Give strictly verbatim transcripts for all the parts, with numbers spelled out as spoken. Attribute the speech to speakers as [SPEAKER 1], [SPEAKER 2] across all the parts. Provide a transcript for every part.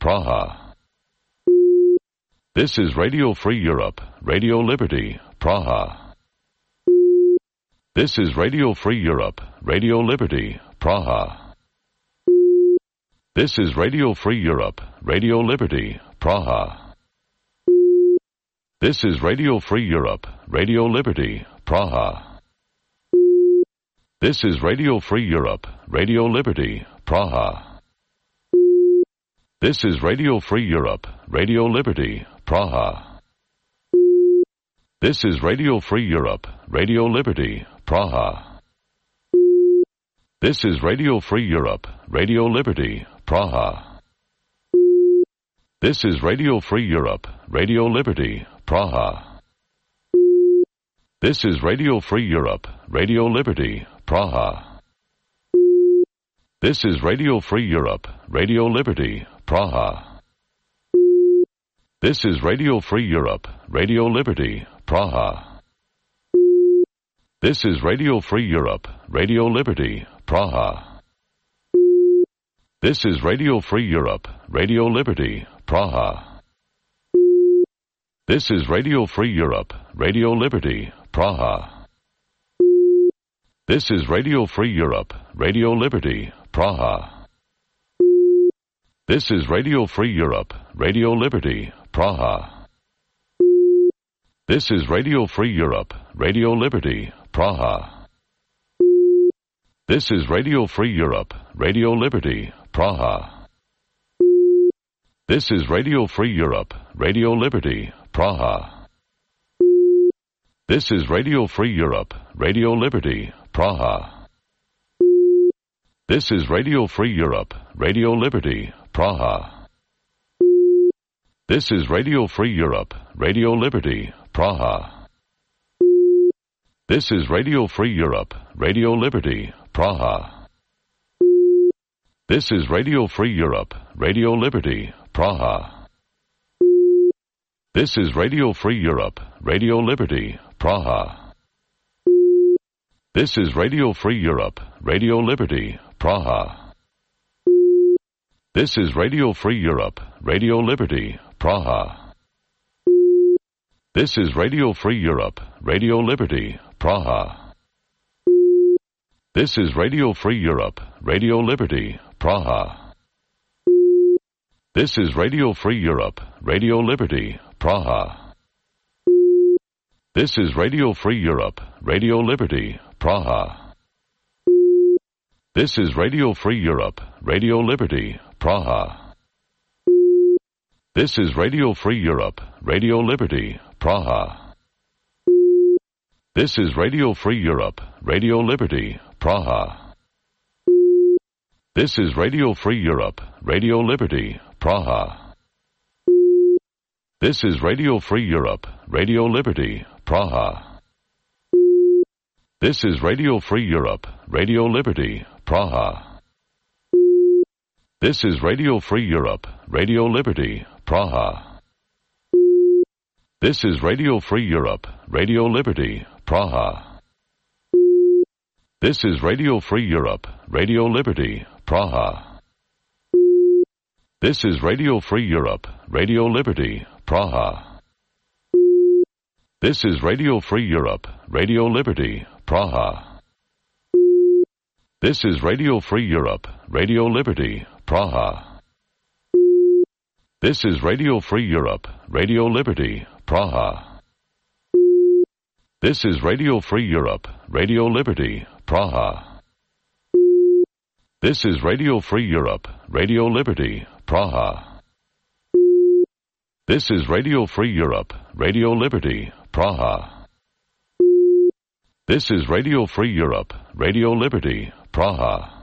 [SPEAKER 1] Praha. This is Radio Free Europe, Radio Liberty, Praha. This is Radio Free Europe, Radio Liberty, Praha. This is Radio Free Europe, Radio Liberty, Praha. This is Radio Free Europe, Radio Liberty, Praha. This is Radio Free Europe, Radio Liberty, Praha. This is Radio Free Europe, Radio Liberty, Praha. This is Radio Free Europe, Radio Liberty, Praha. This is Radio Free Europe, Radio Liberty, Praha. This is Radio Free Europe, Radio Liberty, Praha. This is Radio Free Europe, Radio Liberty, Praha. This is Radio Free Europe, Radio Liberty, Praha. This is Radio Free Europe, Radio Liberty, Praha. This is Radio Free Europe, Radio Liberty, Praha. This is Radio Free Europe, Radio Liberty, Praha. This is Radio Free Europe, Radio Liberty, Praha. This is Radio Free Europe, Radio Liberty, Praha. This is Radio Free Europe, Radio Liberty, Praha. This is Radio Free Europe, Radio Liberty, Praha. This is Radio Free Europe, Radio Liberty, Praha. This is Radio Free Europe, Radio Liberty, Praha. This is Radio Free Europe, Radio Liberty, Praha. This is Radio Free Europe, Radio Liberty, Praha. This is Radio Free Europe, Radio Liberty, Praha. This is Radio Free Europe, Radio Liberty, Praha. This is Radio Free Europe, Radio Liberty, Praha. This is Radio Free Europe, Radio Liberty, Praha. This is Radio Free Europe, Radio Liberty, Praha. This is Radio Free Europe, Radio Liberty, Praha. This is Radio Free Europe, Radio Liberty, Praha. This is Radio Free Europe, Radio Liberty, Praha. This is Radio Free Europe, Radio Liberty, Praha. This is Radio Free Europe, Radio Liberty, Praha. This is Radio Free Europe, Radio Liberty, Praha. This is Radio Free Europe, Radio Liberty, Praha. This is Radio Free Europe, Radio Liberty, Praha. This is Radio Free Europe, Radio Liberty, Praha. This is Radio Free Europe, Radio Liberty, Praha. This is Radio Free Europe, Radio Liberty, Praha. This is Radio Free Europe, Radio Liberty, Praha. This is Radio Free Europe, Radio Liberty, Praha. This is Radio Free Europe, Radio Liberty, Praha. This is Radio Free Europe, Radio Liberty, Praha. This is Radio Free Europe, Radio Liberty, Praha. This is Radio Free Europe, Radio Liberty, Praha. This is Radio Free Europe, Radio Liberty, Praha. This is Radio Free Europe, Radio Liberty, Praha. This is Radio Free Europe, Radio Liberty, Praha. This is Radio Free Europe, Radio Liberty, Praha. This is Radio Free Europe, Radio Liberty, Praha.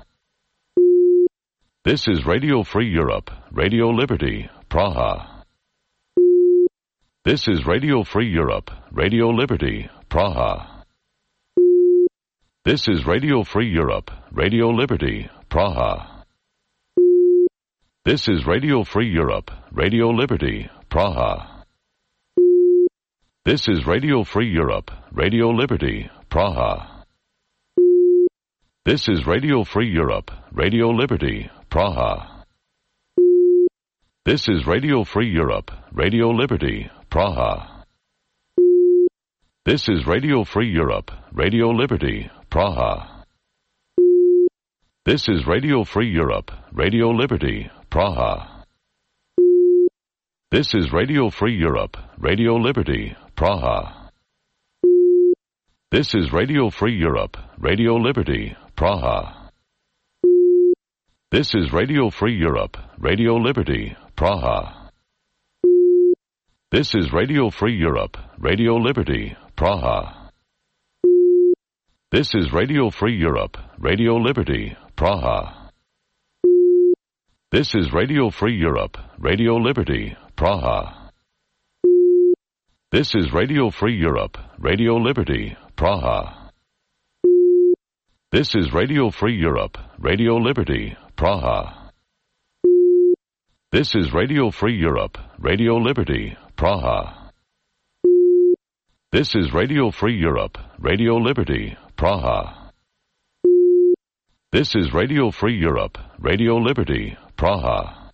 [SPEAKER 1] This is Radio Free Europe, Radio Liberty, Praha. This is Radio Free Europe, Radio Liberty, Praha. This is Radio Free Europe, Radio Liberty, Praha. This is Radio Free Europe, Radio Liberty, Praha. This is Radio Free Europe, Radio Liberty, Praha. This is Radio Free Europe, Radio Liberty, Praha. This is Radio Free Europe, Radio Liberty, Praha. This is Radio Free Europe, Radio Liberty, Praha. This is Radio Free Europe, Radio Liberty, Praha. This is Radio Free Europe, Radio Liberty, Praha. This is Radio Free Europe, Radio Liberty, Praha. This is Radio Free Europe, Radio Liberty, Praha. This is Radio Free Europe, Radio Liberty, Praha. This is Radio Free Europe, Radio Liberty, Praha. This is Radio Free Europe, Radio Liberty, Praha. This is Radio Free Europe, Radio Liberty, Praha. This is Radio Free Europe, Radio Liberty, Praha. This is Radio Free Europe, Radio Liberty, Praha. This is Radio Free Europe, Radio Liberty, Praha. This is Radio Free Europe, Radio Liberty, Praha.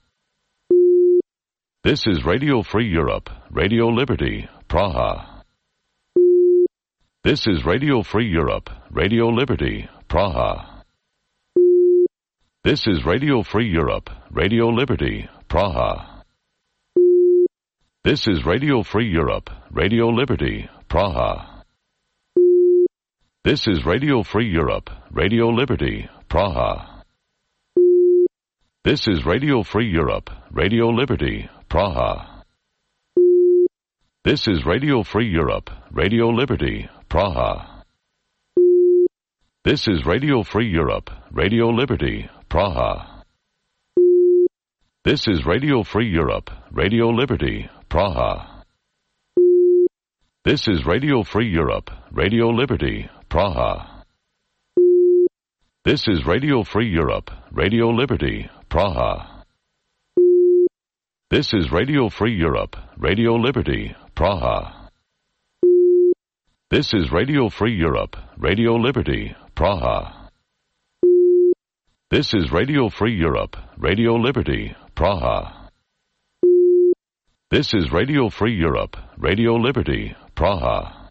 [SPEAKER 1] This is Radio Free Europe, Radio Liberty, Praha. This is Radio Free Europe, Radio Liberty, Praha. This is Radio Free Europe, Radio Liberty, Praha. This is Radio Free Europe, Radio Liberty, Praha. This is Radio Free Europe, Radio Liberty, Praha. This is Radio Free Europe, Radio Liberty, Praha. This is Radio Free Europe, Radio Liberty, Praha. This is Radio Free Europe, Radio Liberty, Praha. This is Radio Free Europe, Radio Liberty, Praha. This is Radio Free Europe, Radio Liberty, Praha. This is Radio Free Europe, Radio Liberty, Praha. This is Radio Free Europe, Radio Liberty, Praha. This is Radio Free Europe, Radio Liberty, Praha. This is Radio Free Europe, Radio Liberty, Praha. This is Radio Free Europe, Radio Liberty, Praha.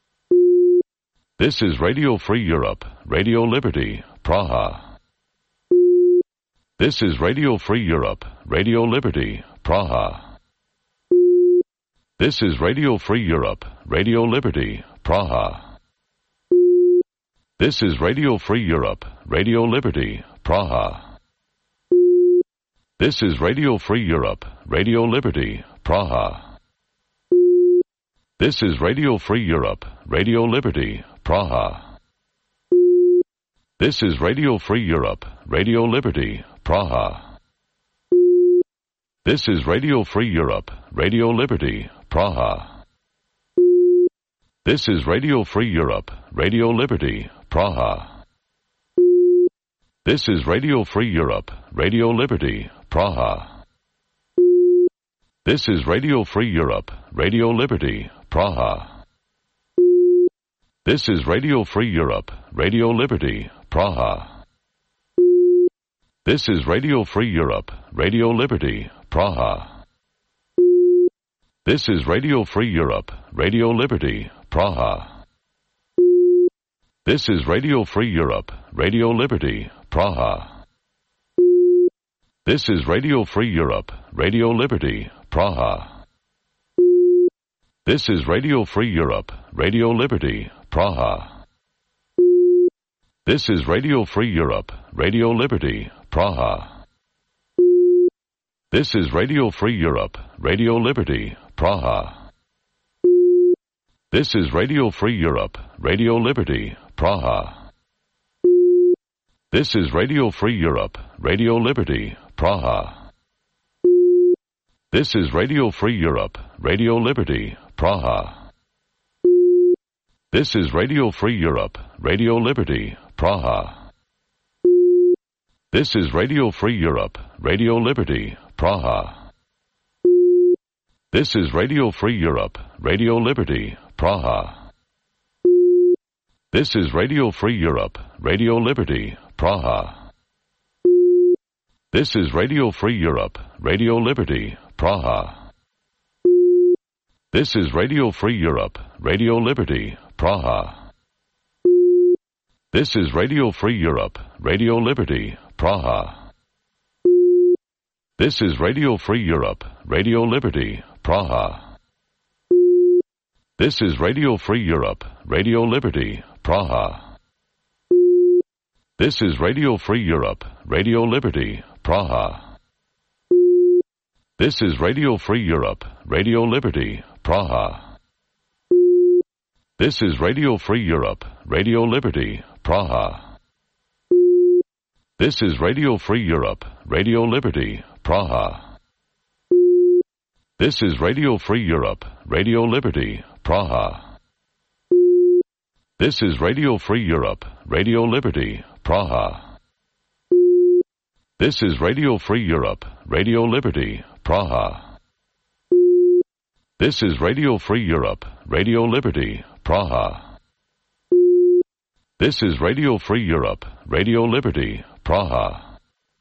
[SPEAKER 1] This is Radio Free Europe, Radio Liberty, Praha. This is Radio Free Europe, Radio Liberty, Praha. This is Radio Free Europe, Radio Liberty, Praha. This is Radio Free Europe, Radio Liberty, Praha. This is Radio Free Europe, Radio Liberty, Praha. This is Radio Free Europe, Radio Liberty, Praha. This is Radio Free Europe, Radio Liberty, Praha. This is Radio Free Europe, Radio Liberty, Praha. This is Radio Free Europe, Radio Liberty, Praha. This is Radio Free Europe, Radio Liberty, Praha. This is Radio Free Europe, Radio Liberty, Praha. This is Radio Free Europe, Radio Liberty, Praha. This is Radio Free Europe, Radio Liberty, Praha. This is Radio Free Europe, Radio Liberty, Praha. This is Radio Free Europe, Radio Liberty, Praha. This is Radio Free Europe, Radio Liberty, Praha. This is Radio Free Europe, Radio Liberty, Praha. This is Radio Free Europe, Radio Liberty, Praha. This is Radio Free Europe, Radio Liberty, Praha. This is Radio Free Europe, Radio Liberty, Praha. This is Radio Free Europe, Radio Liberty, Praha. This is Radio Free Europe, Radio Liberty, Praha. This is Radio Free Europe, Radio Liberty, Praha. This is Radio Free Europe, Radio Liberty, Praha. This is Radio Free Europe, Radio Liberty, Praha. This is Radio Free Europe, Radio Liberty, Praha. This is Radio Free Europe, Radio Liberty, Praha. This is Radio Free Europe, Radio Liberty, Praha. This is Radio Free Europe, Radio Liberty, Praha. This is Radio Free Europe, Radio Liberty, Praha. This is Radio Free Europe, Radio Liberty, Praha. This is Radio Free Europe, Radio Liberty, Praha. This is Radio Free Europe, Radio Liberty, Praha. This is Radio Free Europe, Radio Liberty, Praha. This is Radio Free Europe, Radio Liberty, Praha. This is Radio Free Europe, Radio Liberty, Praha. This is Radio Free Europe, Radio Liberty, Praha. This is Radio Free Europe, Radio Liberty, Praha. This is Radio Free Europe, Radio Liberty, Praha. This is Radio Free Europe, Radio Liberty, Praha.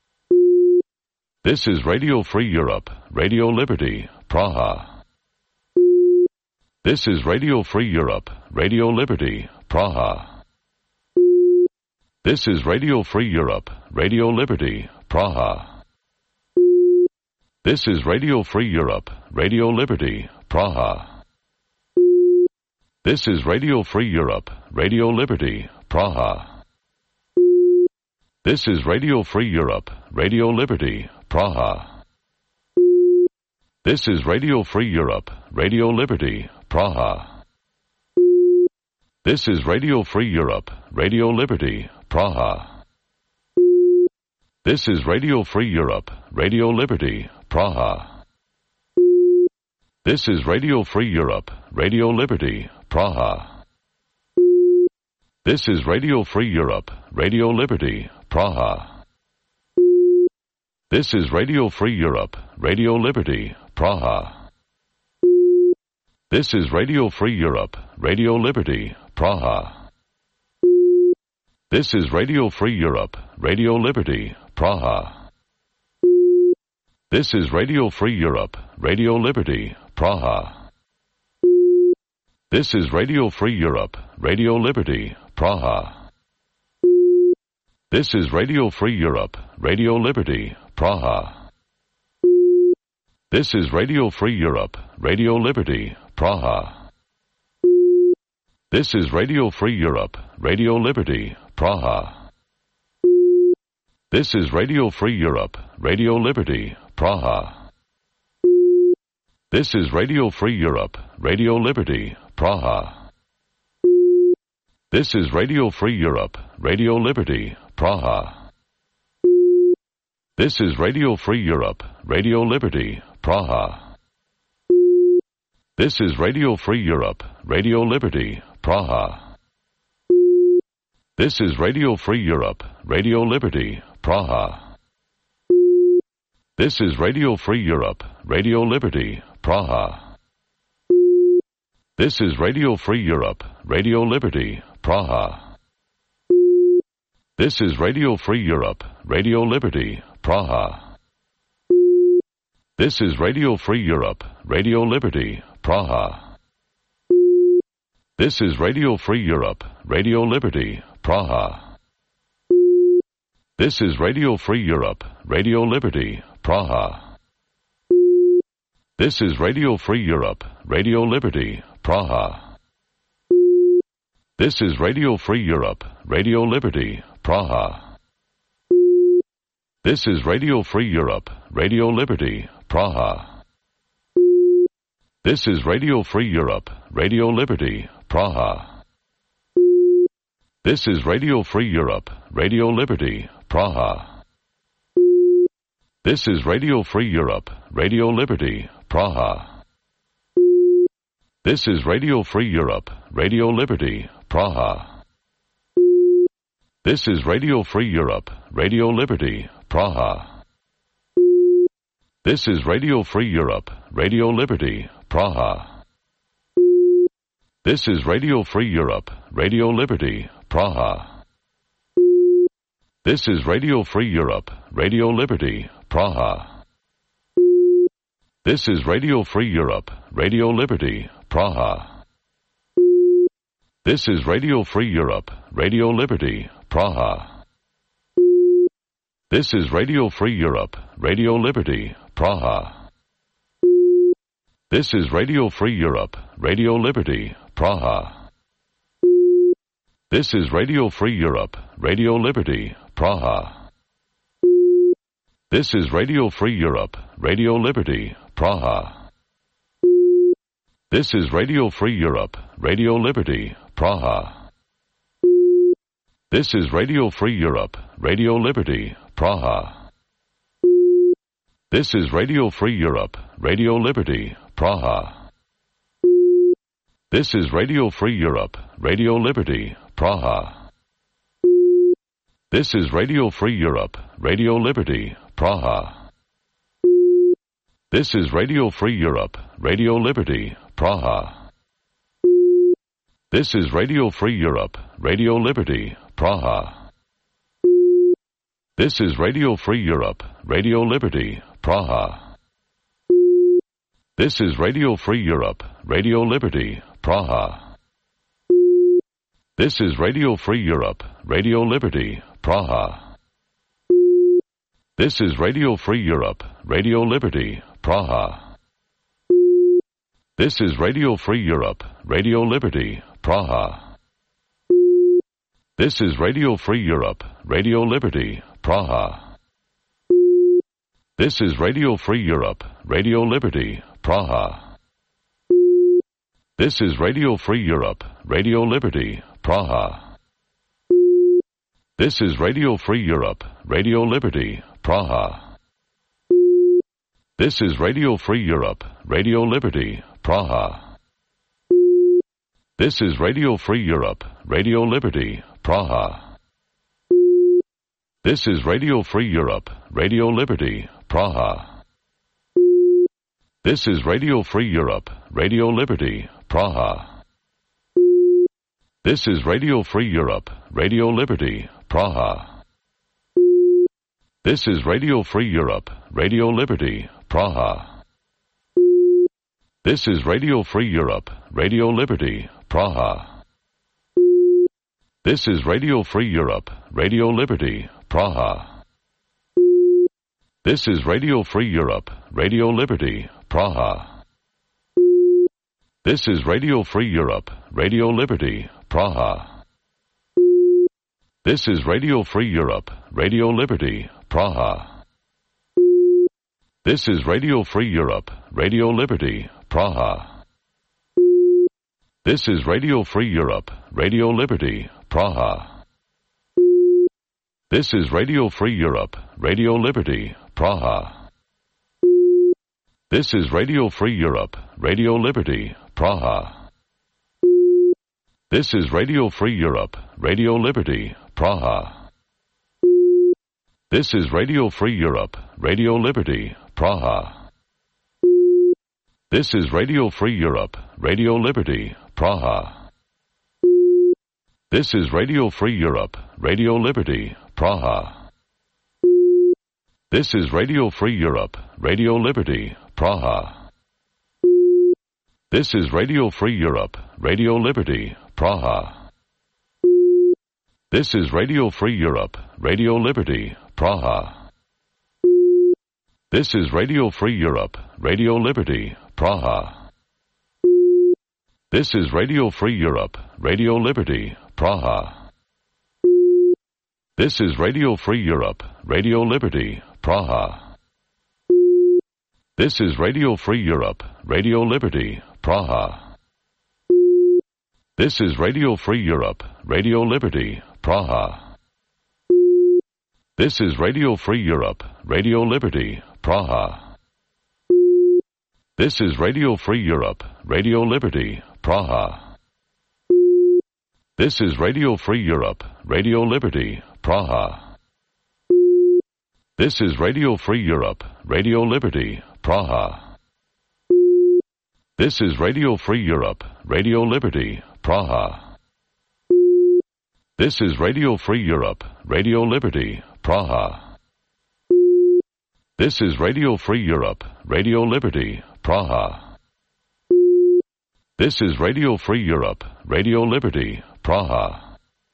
[SPEAKER 1] This is Radio Free Europe, Radio Liberty, Praha. This is Radio Free Europe, Radio Liberty, Praha. This is Radio Free Europe, Radio Liberty, Praha. This is Radio Free Europe, Radio Liberty, Praha. This is Radio Free Europe, Radio Liberty, Praha. This is Radio Free Europe, Radio Liberty, Praha. This is Radio Free Europe, Radio Liberty, Praha. This is Radio Free Europe, Radio Liberty, Praha. This is Radio Free Europe, Radio Liberty, Praha. This is Radio Free Europe, Radio Liberty, Praha. This is Radio Free Europe, Radio Liberty, Praha. This is Radio Free Europe, Radio Liberty, Praha. This is Radio Free Europe, Radio Liberty, Praha. This is Radio Free Europe, Radio Liberty, Praha. This is Radio Free Europe, Radio Liberty, Praha. This is Radio Free Europe, Radio Liberty, Praha. This is Radio Free Europe, Radio Liberty, Praha. This is Radio Free Europe, Radio Liberty, Praha. This is Radio Free Europe, Radio Liberty, Praha. This is Radio Free Europe, Radio Liberty, Praha. This is Radio Free Europe, Radio Liberty, Praha. This is Radio Free Europe, Radio Liberty, Praha. This is Radio Free Europe, Radio Liberty, Praha. This is Radio Free Europe, Radio Liberty, Praha. This is Radio Free Europe, Radio Liberty, Praha. This is Radio Free Europe, Radio Liberty, Praha. This is Radio Free Europe, Radio Liberty, Praha. This is Radio Free Europe, Radio Liberty, Praha. This is Radio Free Europe, Radio Liberty, Praha. This is Radio Free Europe, Radio Liberty, Praha. This is Radio Free Europe, Radio Liberty, Praha. This is Radio Free Europe, Radio Liberty, Praha. This is Radio Free Europe, Radio Liberty, Praha. This is Radio Free Europe, Radio Liberty, Praha. This is Radio Free Europe, Radio Liberty, Praha. This is Radio Free Europe, Radio Liberty, Praha. This is Radio Free Europe, Radio Liberty, Praha. This is Radio Free Europe, Radio Liberty, Praha. This is Radio Free Europe, Radio Liberty, Praha. This is Radio Free Europe, Radio Liberty, Praha. This is Radio Free Europe, Radio Liberty, Praha. This is Radio Free Europe, Radio Liberty, Praha. This is Radio Free Europe, Radio Liberty, Praha. This is Radio Free Europe, Radio Liberty, Praha. This is Radio Free Europe, Radio Liberty, Praha. This is Radio Free Europe, Radio Liberty, Praha. This is Radio Free Europe, Radio Liberty, Praha. This is Radio Free Europe, Radio Liberty, Praha. This is Radio Free Europe, Radio Liberty, Praha. This is Radio Free Europe, Radio Liberty, Praha. This is Radio Free Europe, Radio Liberty, Praha. This is Radio Free Europe, Radio Liberty, Praha. This is Radio Free Europe, Radio Liberty, Praha. This is Radio Free Europe, Radio Liberty, Praha. This is Radio Free Europe, Radio Liberty, Praha. This is Radio Free Europe, Radio Liberty, Praha. This is Radio Free Europe, Radio Liberty, Praha. This is Radio Free Europe, Radio Liberty, Praha. This is Radio Free Europe, Radio Liberty, Praha. This is Radio Free Europe, Radio Liberty, Praha. This is Radio Free Europe, Radio Liberty, Praha. This is Radio Free Europe, Radio Liberty, Praha. This is Radio Free Europe, Radio Liberty, Praha. This is Radio Free Europe, Radio Liberty, Praha. This is Radio Free Europe, Radio Liberty, Praha. This is Radio Free Europe, Radio Liberty, Praha. This is Radio Free Europe, Radio Liberty, Praha. This is Radio Free Europe, Radio Liberty, Praha. This is Radio Free Europe, Radio Liberty, Praha. This is Radio Free Europe, Radio Liberty, Praha. This is Radio Free Europe, Radio Liberty, Praha. This is Radio Free Europe, Radio Liberty, Praha. This is Radio Free Europe, Radio Liberty, Praha. This is Radio Free Europe, Radio Liberty, Praha. This is Radio Free Europe, Radio Liberty, Praha. This is Radio Free Europe, Radio Liberty, Praha. This is Radio Free Europe, Radio Liberty, Praha. This is Radio Free Europe, Radio Liberty, Praha. This is Radio Free Europe, Radio Liberty, Praha. This is Radio Free Europe, Radio Liberty, Praha. This is Radio Free Europe, Radio Liberty, Praha. This is Radio Free Europe, Radio Liberty, Praha. This is Radio Free Europe, Radio Liberty, Praha. This is Radio Free Europe, Radio Liberty, Praha. This is Radio Free Europe, Radio Liberty, Praha. This is Radio Free Europe, Radio Liberty, Praha. This is Radio Free Europe, Radio Liberty, Praha. This is Radio Free Europe, Radio Liberty, Praha. This is Radio Free Europe, Radio Liberty, Praha. This is Radio Free Europe, Radio Liberty, Praha. This is Radio Free Europe, Radio Liberty, Praha. This is Radio Free Europe, Radio Liberty, Praha. This is Radio Free Europe, Radio Liberty, Praha. This is Radio Free Europe, Radio Liberty, Praha. This is Radio Free Europe, Radio Liberty, Praha. This is Radio Free Europe, Radio Liberty, Praha. This is Radio Free Europe, Radio Liberty, Praha. This is Radio Free Europe, Radio Liberty, Praha. This is Radio Free Europe, Radio Liberty, Praha.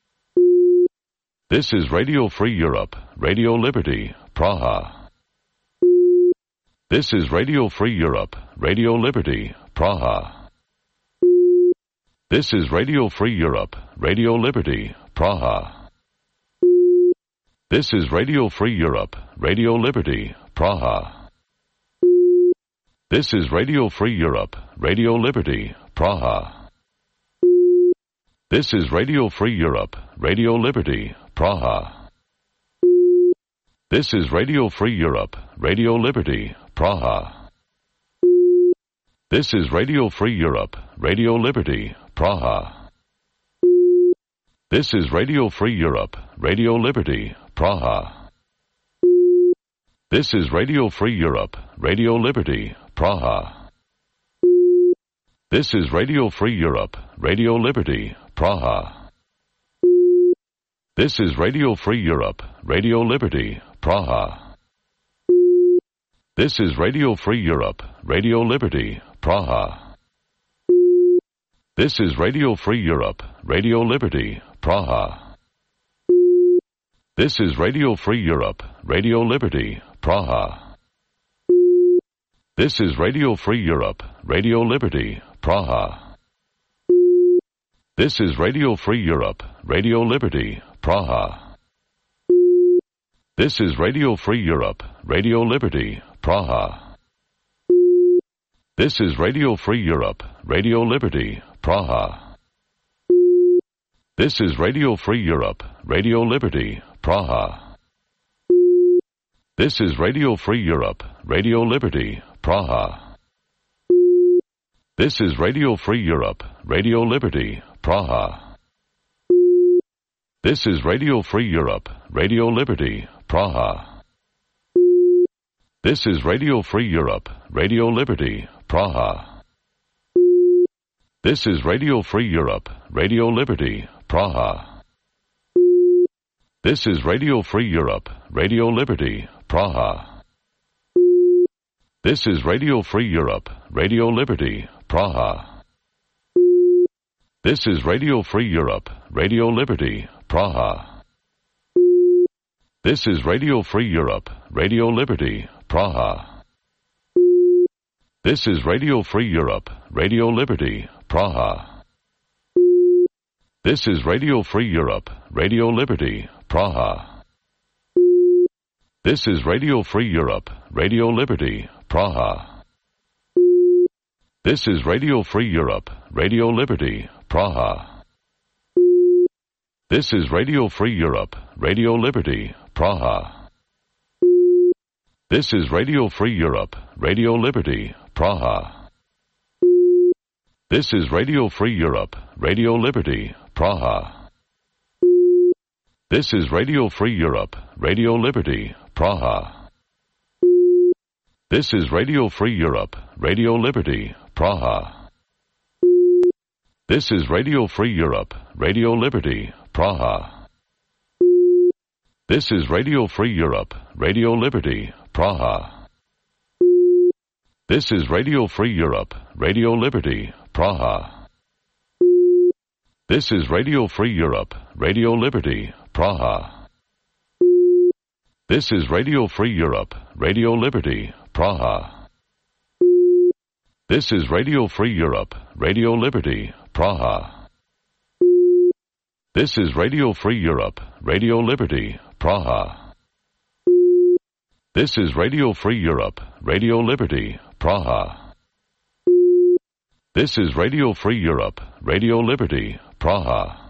[SPEAKER 1] This is Radio Free Europe, Radio Liberty, Praha. This is Radio Free Europe, Radio Liberty, Praha. This is Radio Free Europe, Radio Liberty, Praha. This is Radio Free Europe, Radio Liberty, Praha. This is Radio Free Europe, Radio Liberty, Praha. This is Radio Free Europe, Radio Liberty, Praha. This is Radio Free Europe, Radio Liberty, Praha. This is Radio Free Europe, Radio Liberty, Praha. This is Radio Free Europe, Radio Liberty, Praha. This is Radio Free Europe, Radio Liberty, Praha. This is Radio Free Europe, Radio Liberty, Praha. This is Radio Free Europe, Radio Liberty, Praha. This is Radio Free Europe, Radio Liberty, Praha. This is Radio Free Europe, Radio Liberty, Praha. This is Radio Free Europe, Radio Liberty, Praha. This is Radio Free Europe, Radio Liberty, Praha. This is Radio Free Europe, Radio Liberty, Praha. This is Radio Free Europe, Radio Liberty, Praha. This is Radio Free Europe, Radio Liberty, Praha. This is Radio Free Europe, Radio Liberty, Praha. This is Radio Free Europe, Radio Liberty, Praha. This is Radio Free Europe, Radio Liberty, Praha. This is Radio Free Europe, Radio Liberty, Praha. This is Radio Free Europe, Radio Liberty, Praha. This is Radio Free Europe, Radio Liberty, Praha. This is Radio Free Europe, Radio Liberty, Praha. This is Radio Free Europe, Radio Liberty, Praha. This is Radio Free Europe, Radio Liberty, Praha. This is Radio Free Europe, Radio Liberty, Praha. This is Radio Free Europe, Radio Liberty, Praha. This is Radio Free Europe, Radio Liberty, Praha. This is Radio Free Europe, Radio Liberty, Praha. This is Radio Free Europe, Radio Liberty, Praha. This is Radio Free Europe, Radio Liberty, Praha. This is Radio Free Europe, Radio Liberty, Praha. This is Radio Free Europe, Radio Liberty, Praha. This is Radio Free Europe, Radio Liberty, Praha. This is Radio Free Europe, Radio Liberty, Praha. This is Radio Free Europe, Radio Liberty, Praha. This is Radio Free Europe, Radio Liberty, Praha. This is Radio Free Europe, Radio Liberty, Praha. This is Radio Free Europe, Radio Liberty, Praha. This is Radio Free Europe, Radio Liberty, Praha. This is Radio Free Europe, Radio Liberty, Praha. This is Radio Free Europe, Radio Liberty, Praha. This is Radio Free Europe, Radio Liberty, Praha. This is Radio Free Europe, Radio Liberty, Praha.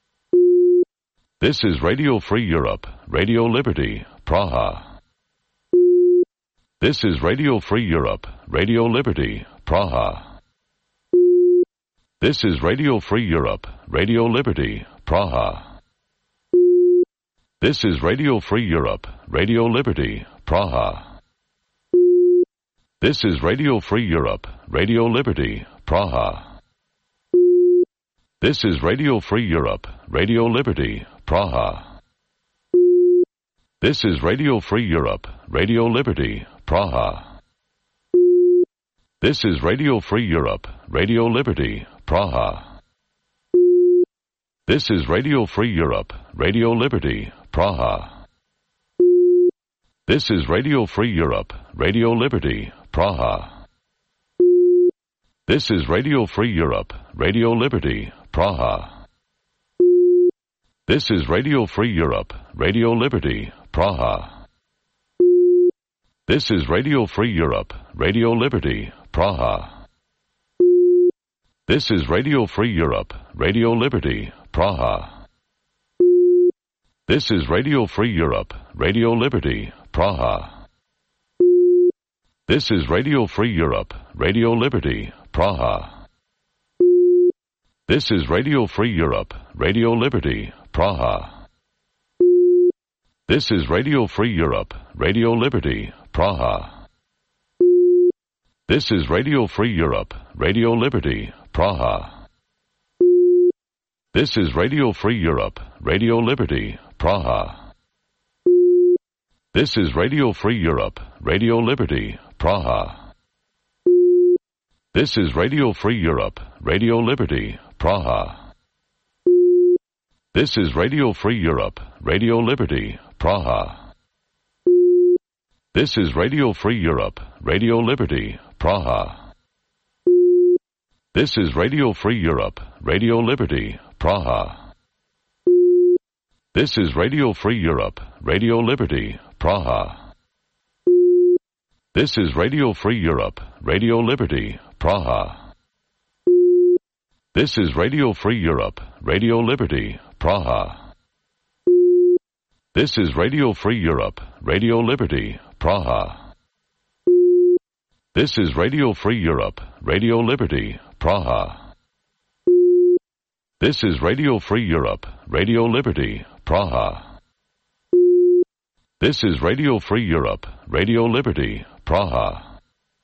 [SPEAKER 1] This is Radio Free Europe, Radio Liberty, Praha. This is Radio Free Europe, Radio Liberty, Praha. This is Radio Free Europe, Radio Liberty, Praha. This is Radio Free Europe, Radio Liberty, Praha. This is Radio Free Europe, Radio Liberty, Praha. This is Radio Free Europe, Radio Liberty, Praha. This is Radio Free Europe, Radio Liberty, Praha. This is Radio Free Europe, Radio Liberty, Praha. This is Radio Free Europe, Radio Liberty, Praha. This is Radio Free Europe, Radio Liberty, Praha. This is Radio Free Europe, Radio Liberty, Praha. This is Radio Free Europe, Radio Liberty, Praha. This is Radio Free Europe, Radio Liberty, Praha. This is Radio Free Europe, Radio Liberty, Praha. This is Radio Free Europe, Radio Liberty, Praha. This is Radio Free Europe, Radio Liberty, Praha. This is Radio Free Europe, Radio Liberty, Praha. This is Radio Free Europe, Radio Liberty, Praha. This is Radio Free Europe, Radio Liberty, Praha. This is Radio Free Europe, Radio Liberty, Praha. This is Radio Free Europe, Radio Liberty, Praha. This is Radio Free Europe, Radio Liberty, Praha. This is Radio Free Europe, Radio Liberty, Praha. This is Radio Free Europe, Radio Liberty, Praha. This is Radio Free Europe, Radio Liberty, Praha. This is Radio Free Europe, Radio Liberty, Praha. This is Radio Free Europe, Radio Liberty, Praha. This is Radio Free Europe, Radio Liberty, Praha. This is Radio Free Europe, Radio Liberty, Praha. This is Radio Free Europe, Radio Liberty, Praha. This is Radio Free Europe, Radio Liberty, Praha. This is Radio Free Europe, Radio Liberty, Praha.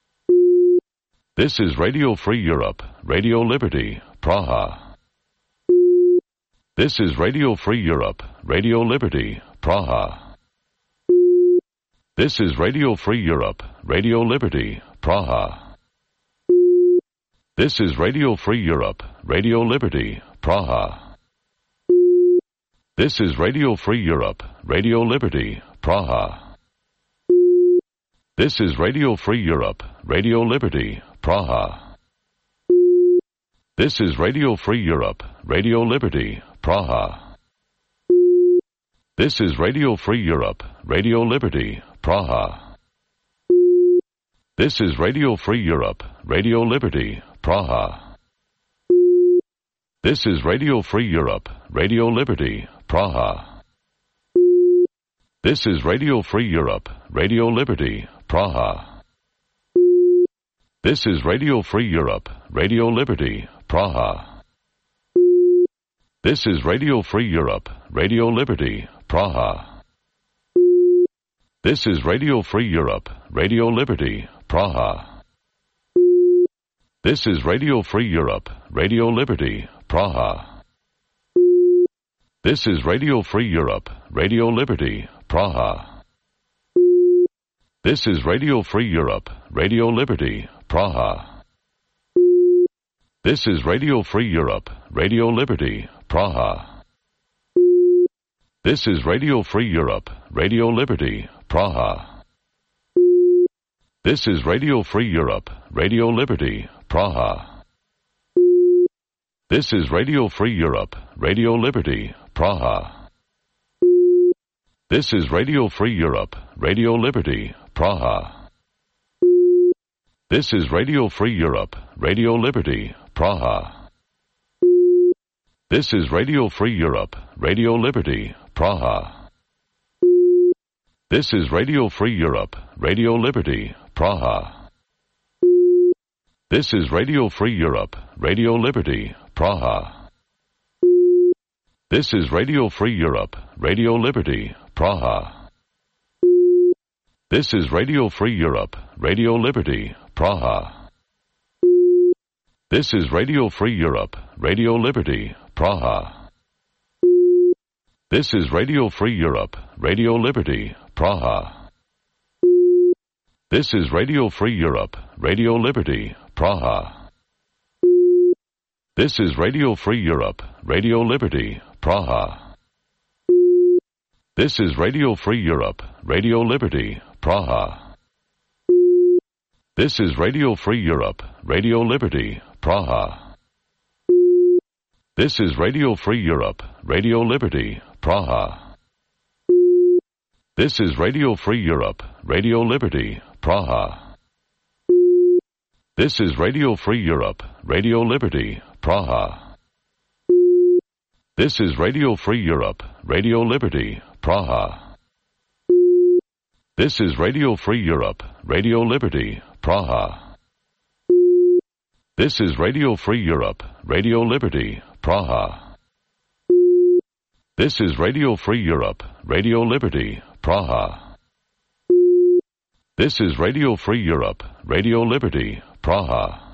[SPEAKER 1] This is Radio Free Europe, Radio Liberty, Praha. This is Radio Free Europe, Radio Liberty, Praha. This is Radio Free Europe, Radio Liberty, Praha. This is Radio Free Europe, Radio Liberty, Praha. This is Radio Free Europe, Radio Liberty, Praha. This is Radio Free Europe, Radio Liberty, Praha. This is Radio Free Europe, Radio Liberty, Praha. This is Radio Free Europe, Radio Liberty, Praha. This is Radio Free Europe, Radio Liberty, Praha. This is Radio Free Europe, Radio Liberty, Praha. This is Radio Free Europe, Radio Liberty, Praha. This is Radio Free Europe, Radio Liberty, Praha. This is Radio Free Europe, Radio Liberty, Praha. This is Radio Free Europe, Radio Liberty, Praha. This is Radio Free Europe, Radio Liberty, Praha. This is Radio Free Europe, Radio Liberty, Praha. This is Radio Free Europe, Radio Liberty, Praha. This is Radio Free Europe, Radio Liberty, Praha. This is Radio Free Europe, Radio Liberty, Praha. This is Radio Free Europe, Radio Liberty, Praha. This is Radio Free Europe, Radio Liberty, Praha. This is Radio Free Europe, Radio Liberty, Praha. This is Radio Free Europe, Radio Liberty, Praha. This is Radio Free Europe, Radio Liberty, Praha. This is Radio Free Europe, Radio Liberty, Praha. This is Radio Free Europe, Radio Liberty, Praha. This is Radio Free Europe, Radio Liberty, Praha. This is Radio Free Europe, Radio Liberty, Praha. This is Radio Free Europe, Radio Liberty, Praha. This is Radio Free Europe, Radio Liberty, Praha. This is Radio Free Europe, Radio Liberty, Praha. This is Radio Free Europe, Radio Liberty, Praha. This is Radio Free Europe, Radio Liberty, Praha. This is Radio Free Europe, Radio Liberty, Praha. This is Radio Free Europe, Radio Liberty, Praha. This is Radio Free Europe, Radio Liberty, Praha. This is Radio Free Europe, Radio Liberty, Praha. This is Radio Free Europe, Radio Liberty, Praha. This is Radio Free Europe, Radio Liberty, Praha. This is Radio Free Europe, Radio Liberty, Praha. This is Radio Free Europe, Radio Liberty, Praha. This is Radio Free Europe, Radio Liberty, Praha.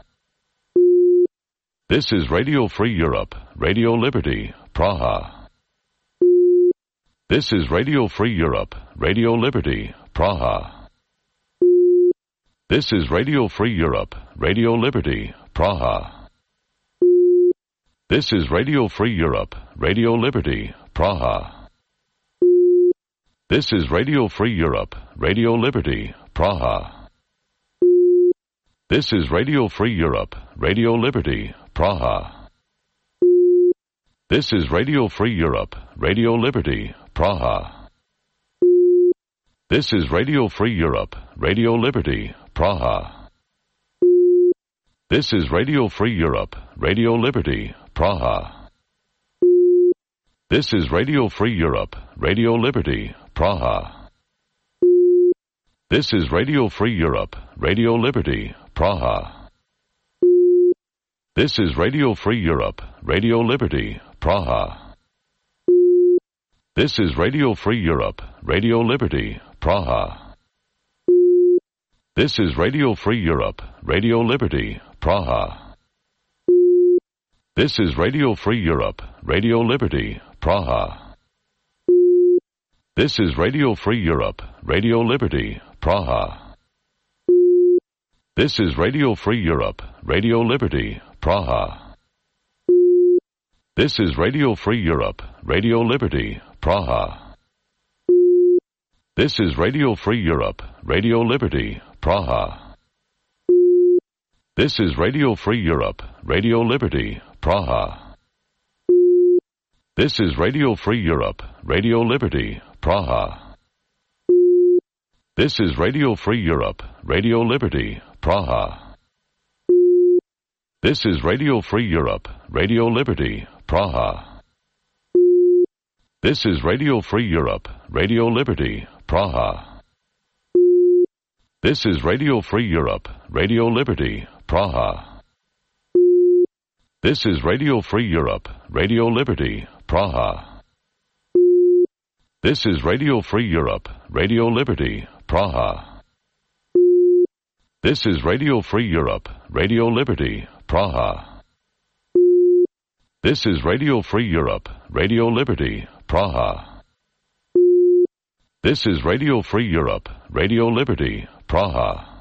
[SPEAKER 1] This is Radio Free Europe, Radio Liberty, Praha. This is Radio Free Europe, Radio Liberty, Praha. This is Radio Free Europe, Radio Liberty, Praha. This is Radio Free Europe, Radio Liberty, Praha. This is Radio Free Europe, Radio Liberty, Praha. This is Radio Free Europe, Radio Liberty, Praha. This is Radio Free Europe, Radio Liberty, Praha. This is Radio Free Europe, Radio Liberty, Praha. This is Radio Free Europe, Radio Liberty, Praha. This is Radio Free Europe, Radio Liberty, Praha. This is Radio Free Europe, Radio Liberty, Praha. This is Radio Free Europe, Radio Liberty, Praha. This is Radio Free Europe, Radio Liberty, Praha. This is Radio Free Europe, Radio Liberty, Praha. This is Radio Free Europe, Radio Liberty, Praha. This is Radio Free Europe, Radio Liberty, Praha. This is Radio Free Europe, Radio Liberty, Praha. This is Radio Free Europe, Radio Liberty, Praha. This is Radio Free Europe, Radio Liberty, Praha. This is Radio Free Europe, Radio Liberty, Praha. This is Radio Free Europe, Radio Liberty, Praha. This is Radio Free Europe, Radio Liberty, Praha. This is Radio Free Europe, Radio Liberty, Praha. This is Radio Free Europe, Radio Liberty, Praha. This is Radio Free Europe, Radio Liberty, Praha. This is Radio Free Europe, Radio Liberty, Praha. This is Radio Free Europe, Radio Liberty, Praha. This is Radio Free Europe, Radio Liberty, Praha. This is Radio Free Europe, Radio Liberty, Praha. This is Radio Free Europe, Radio Liberty, Praha.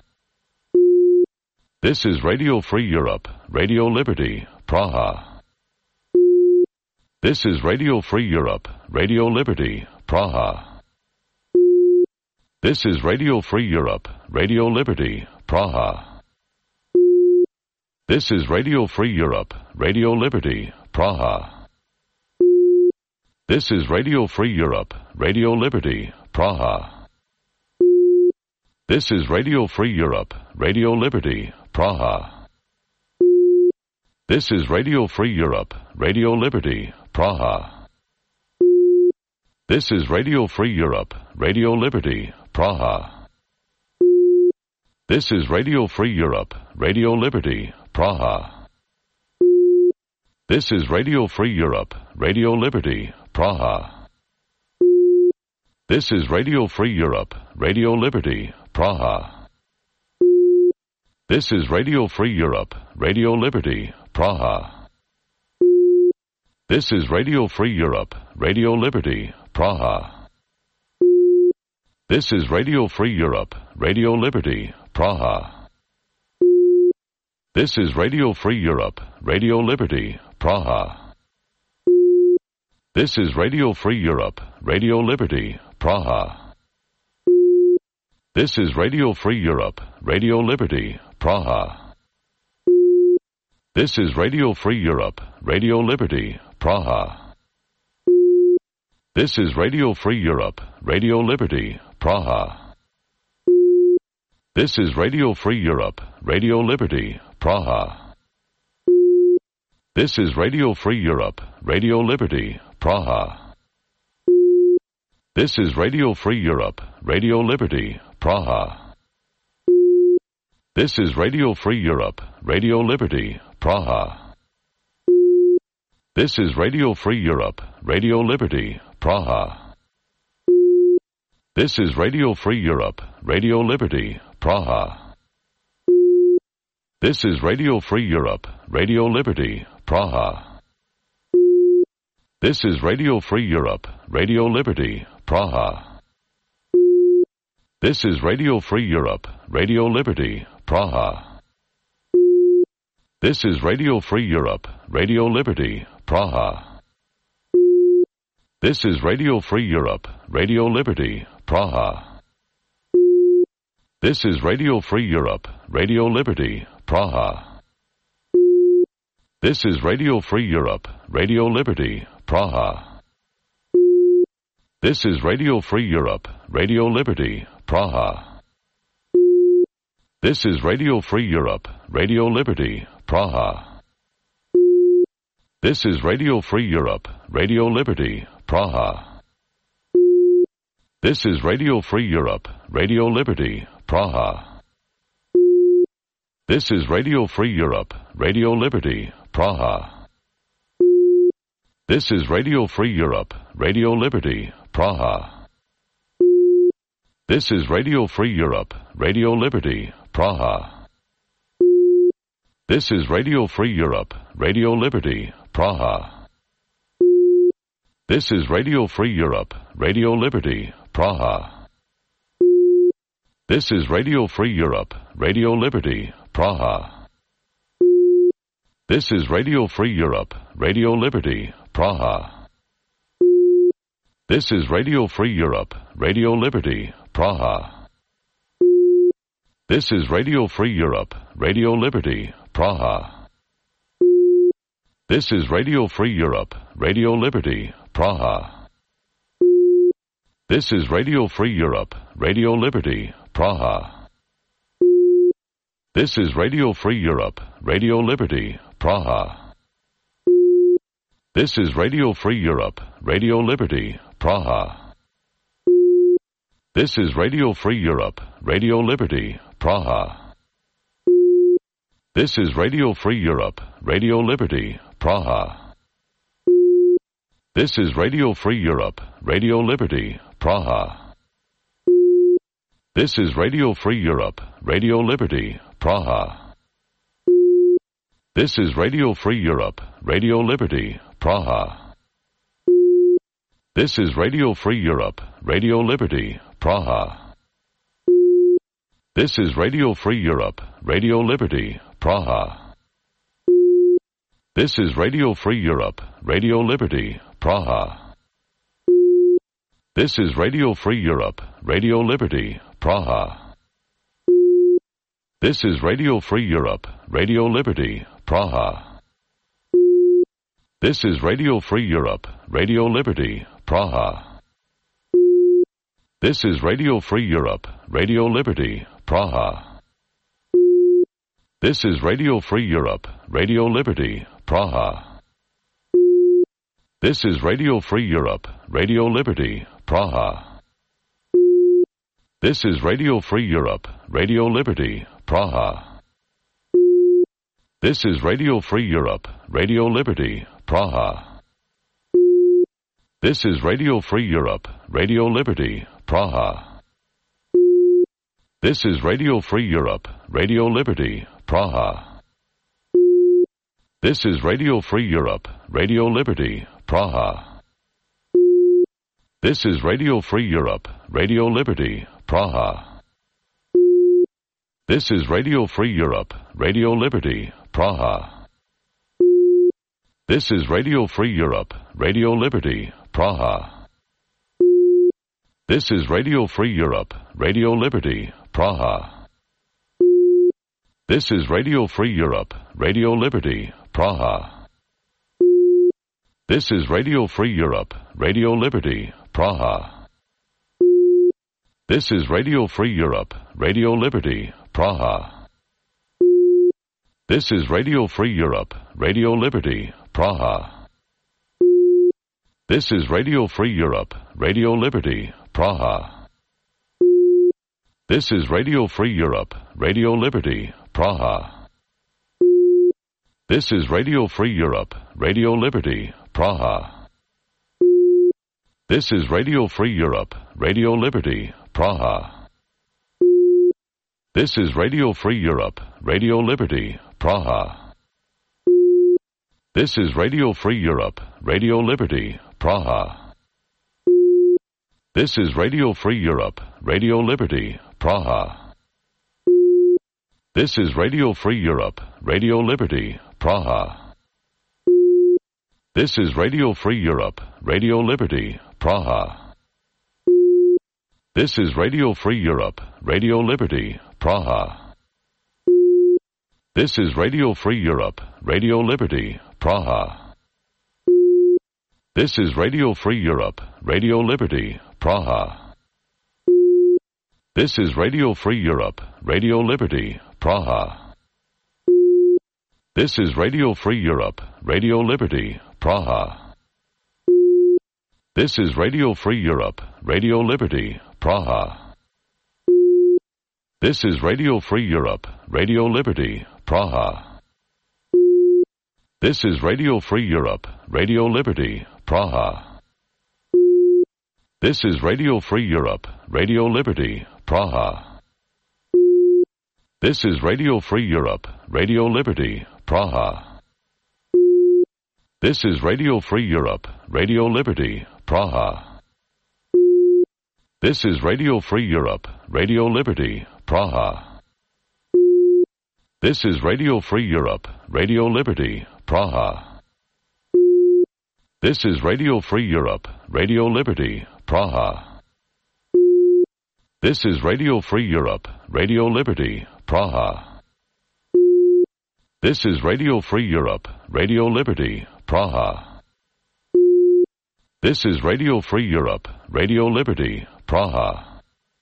[SPEAKER 1] This is Radio Free Europe, Radio Liberty, Praha. This is Radio Free Europe, Radio Liberty, Praha. This is Radio Free Europe, Radio Liberty, Praha. This is Radio Free Europe, Radio Liberty, Praha. This is Radio Free Europe, Radio Liberty, Praha. This is Radio Free Europe, Radio Liberty, Praha. This is Radio Free Europe, Radio Liberty, Praha. This is Radio Free Europe, Radio Liberty, Praha. This is Radio Free Europe, Radio Liberty, Praha. This is Radio Free Europe, Radio Liberty, Praha. This is Radio Free Europe, Radio Liberty, Praha. This is Radio Free Europe, Radio Liberty, Praha. This is Radio Free Europe, Radio Liberty, Praha. This is Radio Free Europe, Radio Liberty, Praha. This is Radio Free Europe, Radio Liberty, Praha. This is Radio Free Europe, Radio Liberty, Praha. This is Radio Free Europe, Radio Liberty, Praha. This is Radio Free Europe, Radio Liberty, Praha. This is Radio Free Europe, Radio Liberty, Praha. This is Radio Free Europe, Radio Liberty, Praha. This is Radio Free Europe, Radio Liberty, Praha. This is Radio Free Europe, Radio Liberty, Praha. This is Radio Free Europe, Radio Liberty, Praha. This is Radio Free Europe, Radio Liberty, Praha. This is Radio Free Europe, Radio Liberty, Praha. This is Radio Free Europe, Radio Liberty, Praha. This is Radio Free Europe, Radio Liberty, Praha. This is Radio Free Europe, Radio Liberty, Praha. This is Radio Free Europe, Radio Liberty, Praha. This is Radio Free Europe, Radio Liberty, Praha. This is Radio Free Europe, Radio Liberty, Praha. This is Radio Free Europe, Radio Liberty, Praha. This is Radio Free Europe, Radio Liberty, Praha. This is Radio Free Europe, Radio Liberty, Praha. This is Radio Free Europe, Radio Liberty, Praha. This is Radio Free Europe, Radio Liberty, Praha. This is Radio Free Europe, Radio Liberty, Praha. This is Radio Free Europe, Radio Liberty, Praha. This is Radio Free Europe, Radio Liberty, Praha. This is Radio Free Europe, Radio Liberty, Praha. This is Radio Free Europe, Radio Liberty, Praha. This is Radio Free Europe, Radio Liberty, Praha. This is Radio Free Europe, Radio Liberty, Praha. This is Radio Free Europe, Radio Liberty, Praha. This is Radio Free Europe, Radio Liberty, Praha. This is Radio Free Europe, Radio Liberty, Praha. This is Radio Free Europe, Radio Liberty, Praha. This is Radio Free Europe, Radio Liberty, Praha. This is Radio Free Europe, Radio Liberty, Praha. This is Radio Free Europe, Radio Liberty, Praha. This is Radio Free Europe, Radio Liberty, Praha. This is Radio Free Europe, Radio Liberty, Praha. This is Radio Free Europe, Radio Liberty, Praha. This is Radio Free Europe, Radio Liberty, Praha. This is Radio Free Europe, Radio Liberty, Praha. This is Radio Free Europe, Radio Liberty, Praha. This is Radio Free Europe, Radio Liberty, Praha. This is Radio Free Europe, Radio Liberty, Praha. This is Radio Free Europe, Radio Liberty, Praha. This is Radio Free Europe, Radio Liberty, Praha. This is Radio Free Europe, Radio Liberty, Praha. This is Radio Free Europe, Radio Liberty, Praha. This is Radio Free Europe, Radio Liberty, Praha. This is Radio Free Europe, Radio Liberty, Praha. This is Radio Free Europe, Radio Liberty, Praha. This is Radio Free Europe, Radio Liberty, Praha. This is Radio Free Europe, Radio Liberty, Praha. This is Radio Free Europe, Radio Liberty, Praha. This is Radio Free Europe, Radio Liberty, Praha. This is Radio Free Europe, Radio Liberty, Praha. This is Radio Free Europe, Radio Liberty, Praha. This is Radio Free Europe, Radio Liberty, Praha. This is Radio Free Europe, Radio Liberty, Praha. This is Radio Free Europe, Radio Liberty, Praha. This is Radio Free Europe, Radio Liberty, Praha. This is Radio Free Europe, Radio Liberty, Praha. This is Radio Free Europe, Radio Liberty, Praha. This is Radio Free Europe, Radio Liberty, Praha. This is Radio Free Europe, Radio Liberty, Praha. This is Radio Free Europe, Radio Liberty, Praha. This is Radio Free Europe, Radio Liberty, Praha. This is Radio Free Europe, Radio Liberty, Praha. This is Radio Free Europe, Radio Liberty, Praha. This is Radio Free Europe, Radio Liberty, Praha. This is Radio Free Europe, Radio Liberty, Praha. This is Radio Free Europe, Radio Liberty, Praha. This is Radio Free Europe, Radio Liberty, Praha. This is Radio Free Europe, Radio Liberty, Praha. This is Radio Free Europe, Radio Liberty, Praha. This is Radio Free Europe, Radio Liberty, Praha. This is Radio Free Europe, Radio Liberty, Praha. This is Radio Free Europe, Radio Liberty, Praha. This is Radio Free Europe, Radio Liberty, Praha. This is Radio Free Europe, Radio Liberty, Praha. This is Radio Free Europe, Radio Liberty, Praha. This is Radio Free Europe, Radio Liberty, Praha. This is Radio Free Europe, Radio Liberty, Praha. This is Radio Free Europe, Radio Liberty, Praha. This is Radio Free Europe, Radio Liberty, Praha. This is Radio Free Europe, Radio Liberty, Praha. This is Radio Free Europe, Radio Liberty, Praha. This is Radio Free Europe, Radio Liberty, Praha.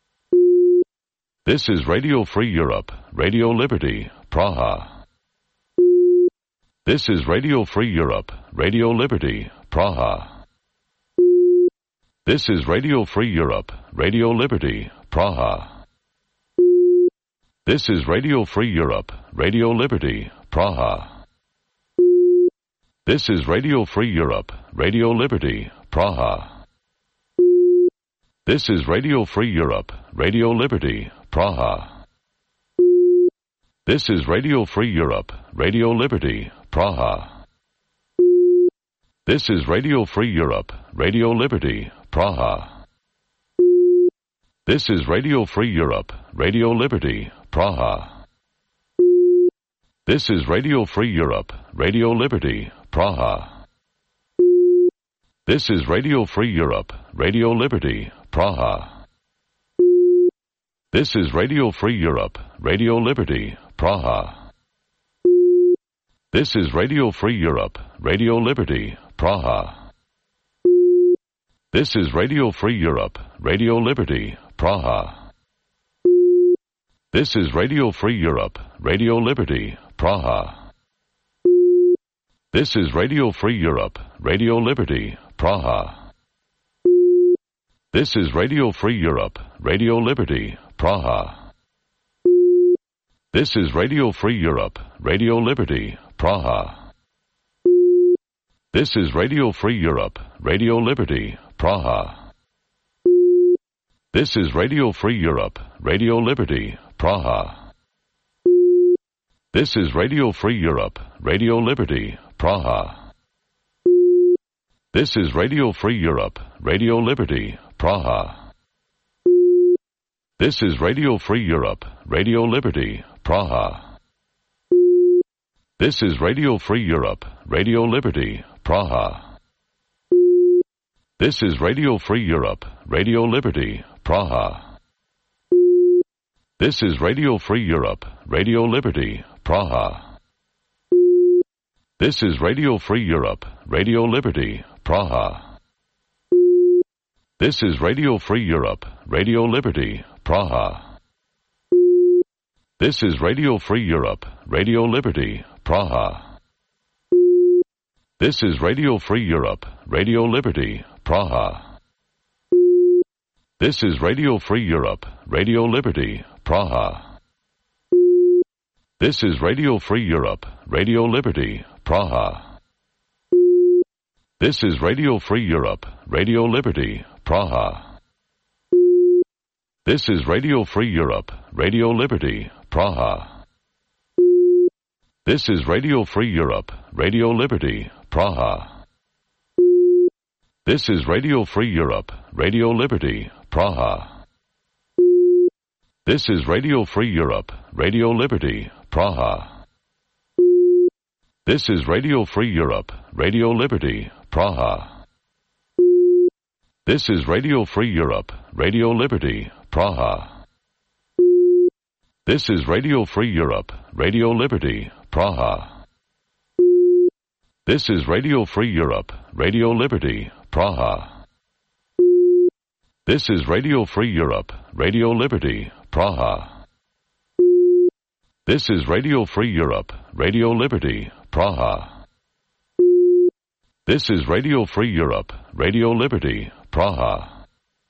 [SPEAKER 1] This is Radio Free Europe, Radio Liberty, Praha. This is Radio Free Europe, Radio Liberty, Praha. This is Radio Free Europe, Radio Liberty, Praha. This is Radio Free Europe, Radio Liberty, Praha. This is Radio Free Europe, Radio Liberty, Praha. This is Radio Free Europe, Radio Liberty, Praha. This is Radio Free Europe, Radio Liberty, Praha. This is Radio Free Europe, Radio Liberty, Praha. This is Radio Free Europe, Radio Liberty, Praha. This is Radio Free Europe, Radio Liberty, Praha. This is Radio Free Europe, Radio Liberty, Praha. This is Radio Free Europe, Radio Liberty, Praha. This is Radio Free Europe, Radio Liberty, Praha. This is Radio Free Europe, Radio Liberty, Praha. This is Radio Free Europe, Radio Liberty, Praha. This is Radio Free Europe, Radio Liberty, Praha. This is Radio Free Europe, Radio Liberty, Praha. This is Radio Free Europe, Radio Liberty, Praha. This is Radio Free Europe, Radio Liberty, Praha. This is Radio Free Europe, Radio Liberty, Praha. This is Radio Free Europe, Radio Liberty, Praha. This is Radio Free Europe, Radio Liberty, Praha. This is Radio Free Europe, Radio Liberty, Praha. This is Radio Free Europe, Radio Liberty, Praha. This is Radio Free Europe, Radio Liberty, Praha. This is Radio Free Europe, Radio Liberty, Praha. This is Radio Free Europe, Radio Liberty, Praha. This is Radio Free Europe, Radio Liberty, Praha. This is Radio Free Europe, Radio Liberty, Praha. This is Radio Free Europe, Radio Liberty, Praha. This is Radio Free Europe, Radio Liberty, Praha. This is Radio Free Europe, Radio Liberty, Praha. This is Radio Free Europe, Radio Liberty, Praha. This is Radio Free Europe, Radio Liberty, Praha. This is Radio Free Europe, Radio Liberty, Praha. This is Radio Free Europe, Radio Liberty, Praha. This is Radio Free Europe, Radio Liberty, Praha. This is Radio Free Europe, Radio Liberty, Praha. This is Radio Free Europe, Radio Liberty, Praha. This is Radio Free Europe, Radio Liberty, Praha. This is Radio Free Europe, Radio Liberty, Praha. This is Radio Free Europe, Radio Liberty, Praha. This is Radio Free Europe, Radio Liberty, Praha. This is Radio Free Europe, Radio Liberty, Praha.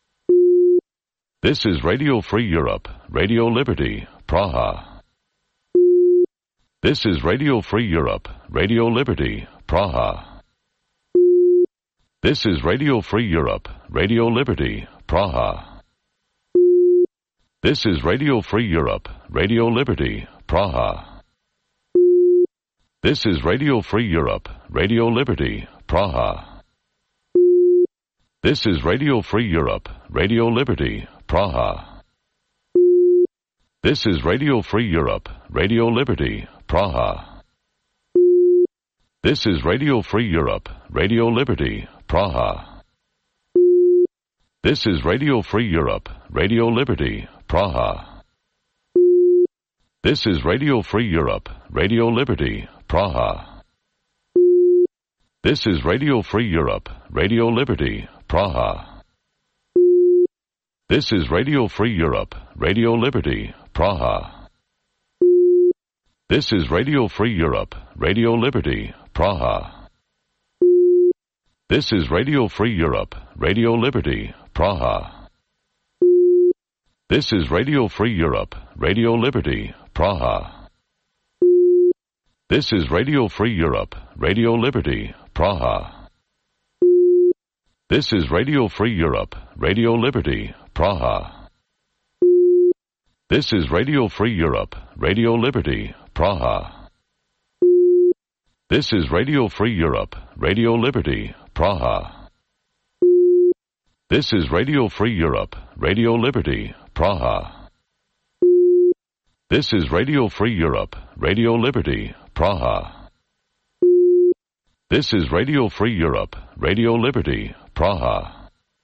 [SPEAKER 1] This is Radio Free Europe, Radio Liberty, Praha. This is Radio Free Europe, Radio Liberty, Praha. This is Radio Free Europe, Radio Liberty, Praha. This is Radio Free Europe, Radio Liberty, Praha. This is Radio Free Europe, Radio Liberty, Praha. This is Radio Free Europe, Radio Liberty, Praha. This is Radio Free Europe, Radio Liberty, Praha. This is Radio Free Europe, Radio Liberty, Praha. This is Radio Free Europe, Radio Liberty, Praha. This is Radio Free Europe, Radio Liberty, Praha. This is Radio Free Europe, Radio Liberty, Praha. This is Radio Free Europe, Radio Liberty, Praha. This is Radio Free Europe, Radio Liberty, Praha. This is Radio Free Europe, Radio Liberty, Praha. This is Radio Free Europe, Radio Liberty, Praha. This is Radio Free Europe, Radio Liberty, Praha. This is Radio Free Europe, Radio Liberty, Praha. This is Radio Free Europe, Radio Liberty, Praha. This is Radio Free Europe, Radio Liberty, Praha. This is Radio Free Europe, Radio Liberty, Praha. This is Radio Free Europe, Radio Liberty, Praha. This is Radio Free Europe, Radio Liberty, Praha.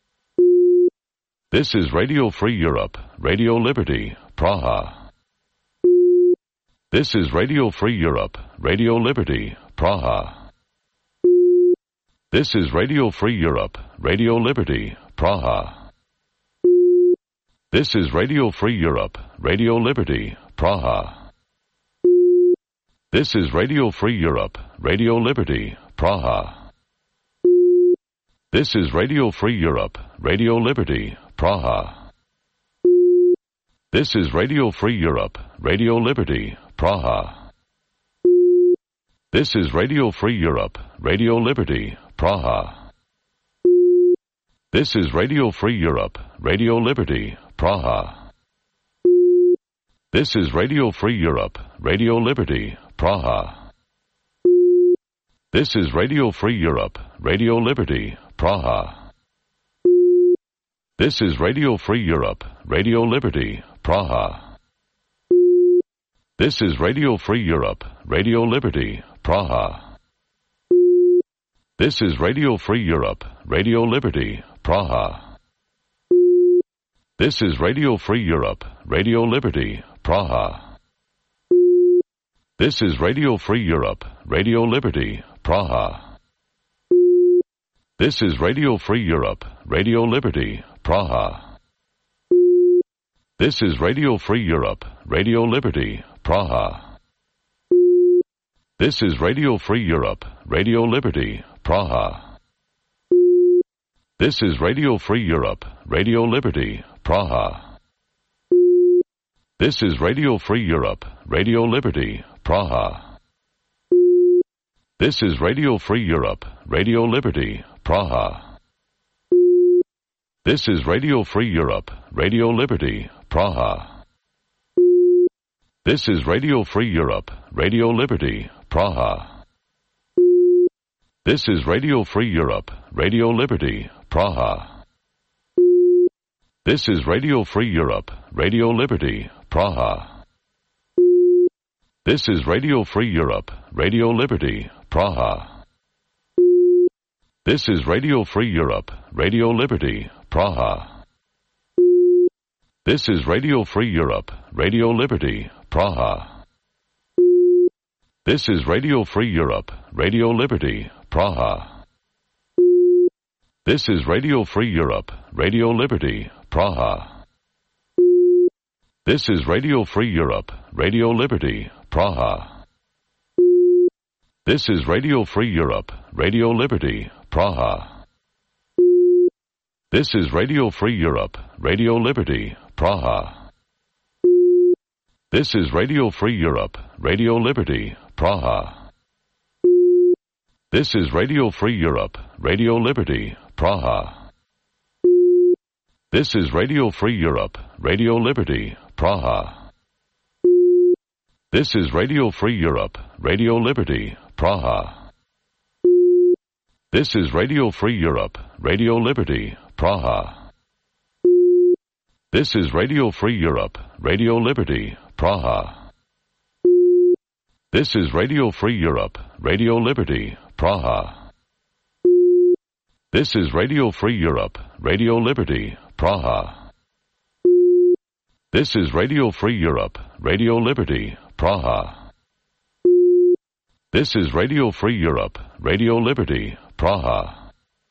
[SPEAKER 1] This is Radio Free Europe, Radio Liberty, Praha. This is Radio Free Europe, Radio Liberty, Praha. This is Radio Free Europe, Radio Liberty, Praha. This is Radio Free Europe, Radio Liberty, Praha. This is Radio Free Europe, Radio Liberty, Praha. This is Radio Free Europe, Radio Liberty, Praha. This is Radio Free Europe, Radio Liberty, Praha. This is Radio Free Europe, Radio Liberty, Praha. This is Radio Free Europe, Radio Liberty, Praha. This is Radio Free Europe, Radio Liberty, Praha. This is Radio Free Europe, Radio Liberty, Praha. This is Radio Free Europe, Radio Liberty, Praha. This is Radio Free Europe, Radio Liberty, Praha. This is Radio Free Europe, Radio Liberty, Praha. This is Radio Free Europe, Radio Liberty, Praha. This is Radio Free Europe, Radio Liberty, Praha. This is Radio Free Europe, Radio Liberty, Praha. This is Radio Free Europe, Radio Liberty, Praha. This is Radio Free Europe, Radio Liberty, Praha. This is Radio Free Europe, Radio Liberty, Praha. This is Radio Free Europe, Radio Liberty, Praha. This is Radio Free Europe, Radio Liberty, Praha. This is Radio Free Europe, Radio Liberty, Praha. This is Radio Free Europe, Radio Liberty, Praha. This is Radio Free Europe, Radio Liberty, Praha. This is Radio Free Europe, Radio Liberty, Praha. This is Radio Free Europe, Radio Liberty, Praha. This is Radio Free Europe, Radio Liberty, Praha. This is Radio Free Europe, Radio Liberty, Praha. This is Radio Free Europe, Radio Liberty, Praha. This is Radio Free Europe, Radio Liberty, Praha. This is Radio Free Europe, Radio Liberty, Praha. This is Radio Free Europe, Radio Liberty, Praha. This is Radio Free Europe, Radio Liberty, Praha. This is Radio Free Europe, Radio Liberty, Praha. This is Radio Free Europe, Radio Liberty, Praha. This is Radio Free Europe, Radio Liberty, Praha. This is Radio Free Europe, Radio Liberty, Praha. This is Radio Free Europe, Radio Liberty, Praha. This is Radio Free Europe, Radio Liberty, Praha. This is Radio Free Europe, Radio Liberty, Praha. This is Radio Free Europe, Radio Liberty, Praha. This is Radio Free Europe, Radio Liberty, Praha. This is Radio Free Europe, Radio Liberty, Praha.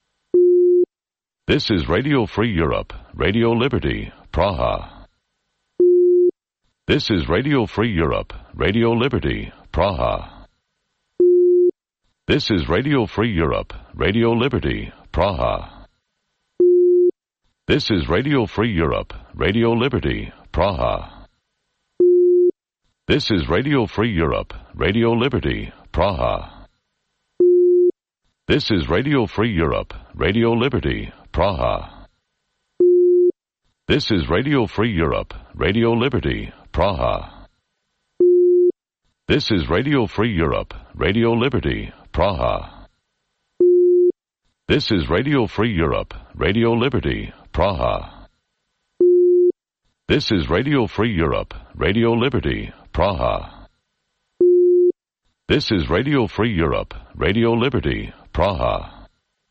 [SPEAKER 1] This is Radio Free Europe, Radio Liberty, Praha. This is Radio Free Europe, Radio Liberty, Praha. This is Radio Free Europe, Radio Liberty, Praha. This is Radio Free Europe, Radio Liberty, Praha. This is Radio Free Europe, Radio Liberty, Praha. This is Radio Free Europe, Radio Liberty, Praha. This is Radio Free Europe, Radio Liberty, Praha. This is Radio Free Europe, Radio Liberty, Praha. This is Radio Free Europe, Radio Liberty, Praha. This is Radio Free Europe, Radio Liberty, Praha. This is Radio Free Europe, Radio Liberty, Praha.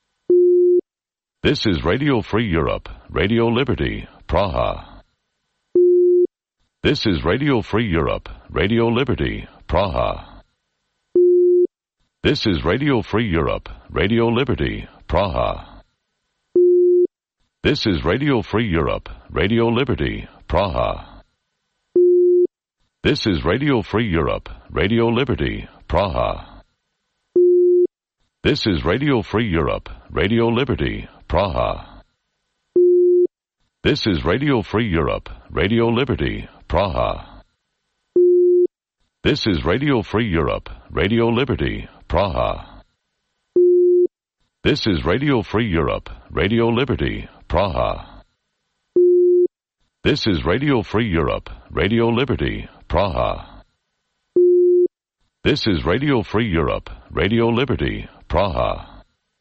[SPEAKER 1] This is Radio Free Europe, Radio Liberty, Praha. This is Radio Free Europe, Radio Liberty, Praha. This is Radio Free Europe, Radio Liberty, Praha. This is Radio Free Europe, Radio Liberty, Praha. This is Radio Free Europe, Radio Liberty, Praha. This is Radio Free Europe, Radio Liberty, Praha. This is Radio Free Europe, Radio Liberty, Praha. This is Radio Free Europe, Radio Liberty, Praha. This is Radio Free Europe, Radio Liberty, Praha. This is Radio Free Europe, Radio Liberty, Praha. This is Radio Free Europe, Radio Liberty, Praha.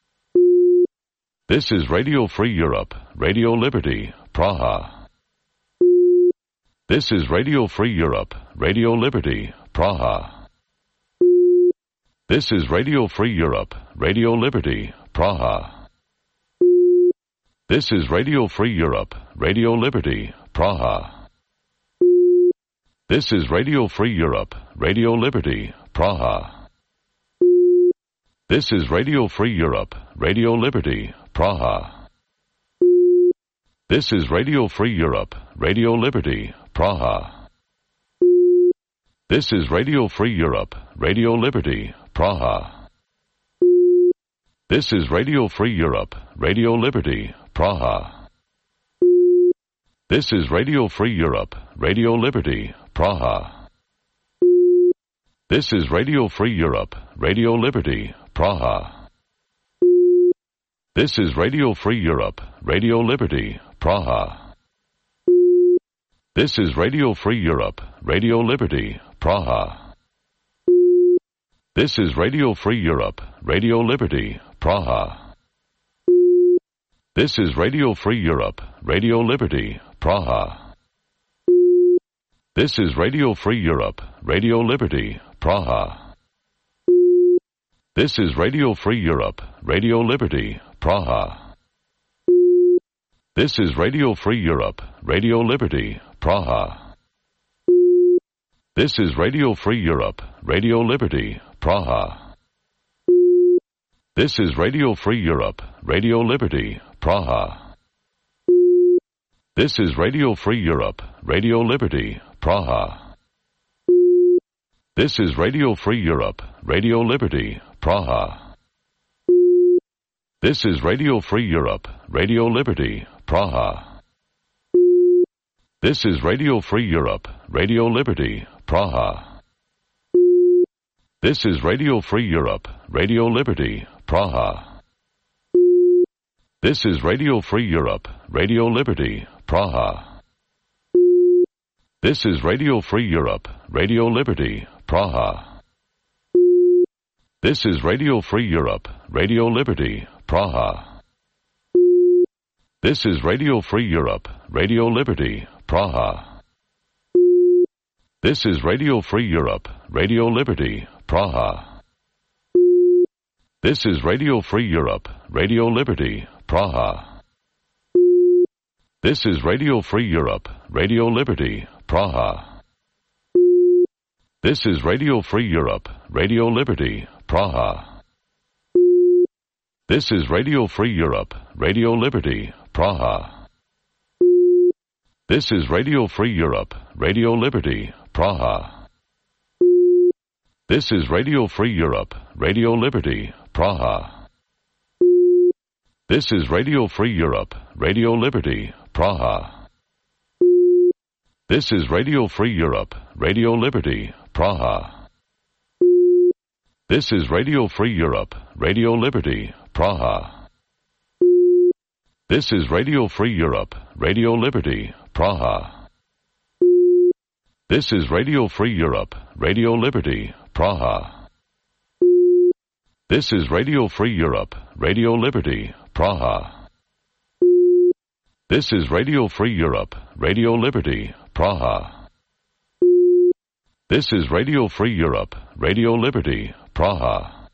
[SPEAKER 1] This is Radio Free Europe, Radio Liberty, Praha. This is Radio Free Europe, Radio Liberty, Praha. This is Radio Free Europe, Radio Liberty, Praha. This is Radio Free Europe, Radio Liberty, Praha. This is Radio Free Europe, Radio Liberty, Praha. This is Radio Free Europe, Radio Liberty, Praha. This is Radio Free Europe, Radio Liberty, Praha. This is Radio Free Europe, Radio Liberty, Praha. This is Radio Free Europe, Radio Liberty, Praha. This is Radio Free Europe, Radio Liberty, Praha. This is Radio Free Europe, Radio Liberty, Praha. This is Radio Free Europe, Radio Liberty, Praha. This is Radio Free Europe, Radio Liberty, Praha. This is Radio Free Europe, Radio Liberty, Praha. This is Radio Free Europe, Radio Liberty, Praha. This is Radio Free Europe, Radio Liberty, Praha. This is Radio Free Europe, Radio Liberty, Praha. This is Radio Free Europe, Radio Liberty, Praha. This is Radio Free Europe, Radio Liberty, Praha. This is Radio Free Europe, Radio Liberty, Praha. This is Radio Free Europe, Radio Liberty, Praha. This is Radio Free Europe, Radio Liberty, Praha. This is Radio Free Europe, Radio Liberty, Praha. This is Radio Free Europe, Radio Liberty, Praha. This is Radio Free Europe, Radio Liberty, Praha. This is Radio Free Europe, Radio Liberty, Praha. This is Radio Free Europe, Radio Liberty, Praha. This is Radio Free Europe, Radio Liberty, Praha. This is Radio Free Europe, Radio Liberty, Praha. This is Radio Free Europe, Radio Liberty, Praha. This is Radio Free Europe, Radio Liberty, Praha. This is Radio Free Europe, Radio Liberty, Praha. This is Radio Free Europe, Radio Liberty, Praha. This is Radio Free Europe, Radio Liberty, Praha. This is Radio Free Europe, Radio Liberty, Praha. This is Radio Free Europe, Radio Liberty, Praha. This is Radio Free Europe, Radio Liberty, Praha. This is Radio Free Europe, Radio Liberty, Praha. This is Radio Free Europe, Radio Liberty, Praha. This is Radio Free Europe, Radio Liberty, Praha. This is Radio Free Europe, Radio Liberty, Praha. This is Radio Free Europe, Radio Liberty, Praha. This is Radio Free Europe, Radio Liberty, Praha. This is Radio Free Europe, Radio Liberty, Praha.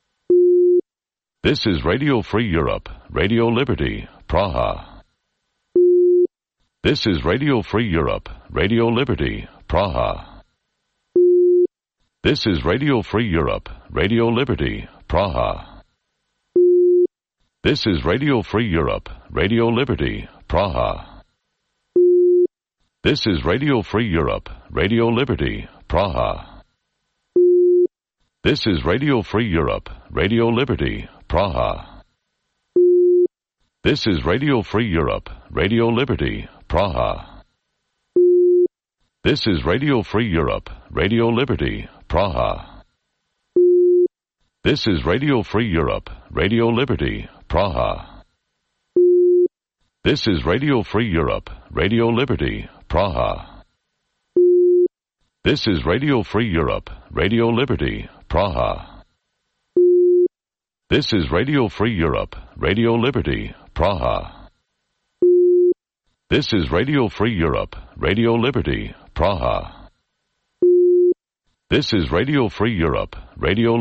[SPEAKER 1] This is Radio Free Europe, Radio Liberty, Praha. This is Radio Free Europe, Radio Liberty, Praha. This is Radio Free Europe, Radio Liberty, Praha. This is Radio Free Europe, Radio Liberty, Praha. This is Radio Free Europe, Radio Liberty, Praha. This is Radio Free Europe, Radio Liberty, Praha. This is Radio Free Europe, Radio Liberty, Praha. This is Radio Free Europe, Radio Liberty, Praha. This is Radio Free Europe, Radio Liberty, Praha. This is Radio Free Europe, Radio Liberty, Praha. This is Radio Free Europe, Radio Liberty, Praha. This is Radio Free Europe, Radio Liberty, Praha. This is Radio Free Europe, Radio Liberty, Praha. This is Radio Free Europe, Radio